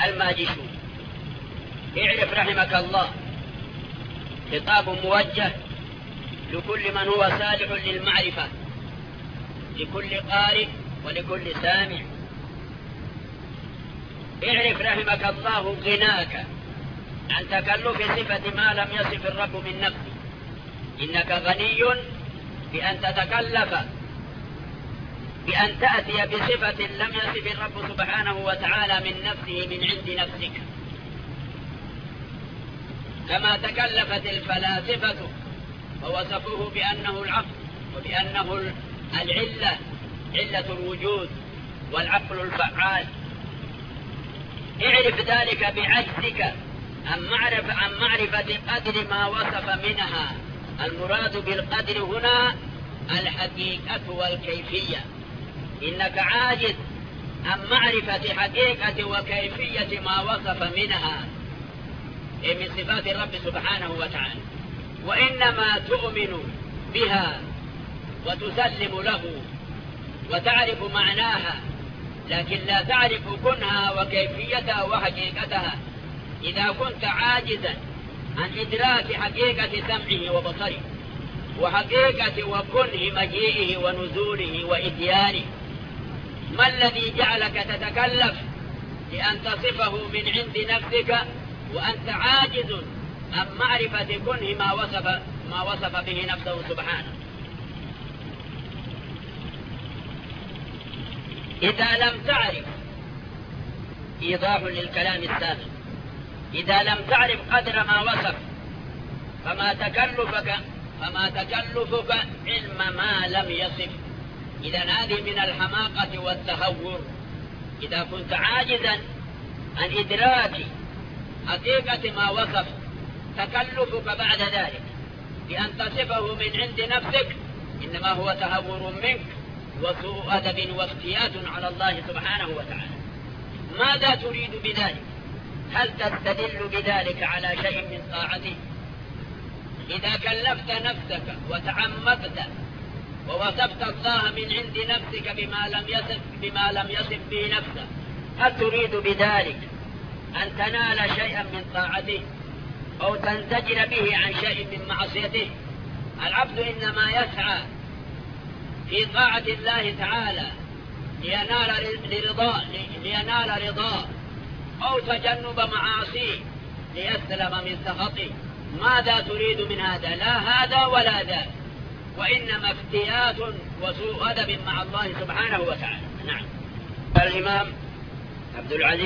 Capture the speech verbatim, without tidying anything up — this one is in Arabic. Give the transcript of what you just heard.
الماجشون. اعرف رحمك الله خطاب موجه لكل من هو صالح للمعرفة، لكل قارئ ولكل سامع. اعرف رحمك الله غناك عن تكلف صفة ما لم يصف الرب من نفسه. إنك غني بأن تتكلف بأن تأتي بصفة لم يصف الرب سبحانه وتعالى من نفسه من عند نفسك، كما تكلفت الفلاسفة ووصفوه بأنه العقل وبأنه العلة، علة الوجود والعقل الفعال. اعرف ذلك بعجزك عن معرفة, عن معرفة قدر ما وصف منها. المراد بالقدر هنا الحقيقة والكيفية. إنك عاجز عن معرفة حقيقة وكيفية ما وصف منها من صفات الرب سبحانه وتعالى، وإنما تؤمن بها وتسلم له وتعرف معناها، لكن لا تعرف كنها وكيفيتها وحقيقتها. إذا كنت عاجزا عن إدراك حقيقة سمعه وبصره وحقيقة وكنه مجيئه ونزوله وإتيانه، ما الذي جعلك تتكلف لأن تصفه من عند نفسك وأنت عاجز عن معرفة كنه ما وصف, ما وصف به نفسه سبحانه؟ إذا لم تعرف، إيضاح للكلام السابق، إذا لم تعرف قدر ما وصف فما تكلفك فما تكلفك علم ما لم يصف. إذا هذه من الحماقة والتهور. إذا كنت عاجزا عن إدراك حقيقة ما وصف، تكلفك بعد ذلك بأن تصفه من عند نفسك إنما هو تهور منك وسوء أدب وافتيات على الله سبحانه وتعالى. ماذا تريد بذلك؟ هل تستدل بذلك على شيء من طاعته؟ إذا كلفت نفسك وتعمقت ووصفت الله من عند نفسك بما لم يصف بما لم يصف به نفسه، هل تريد بذلك أن تنال شيئا من طاعته أو تنزجر به عن شيء من معصيته؟ العبد إنما يسعى في طاعة الله تعالى لينال رضاه لينال رضاه أو تجنب معاصيه ليسلم من سخطه. ماذا تريد من هذا؟ لا هذا ولا ذاك، وإنما افتيات وسوء أدب مع الله سبحانه وتعالى. نعم. الإمام عبد العزيز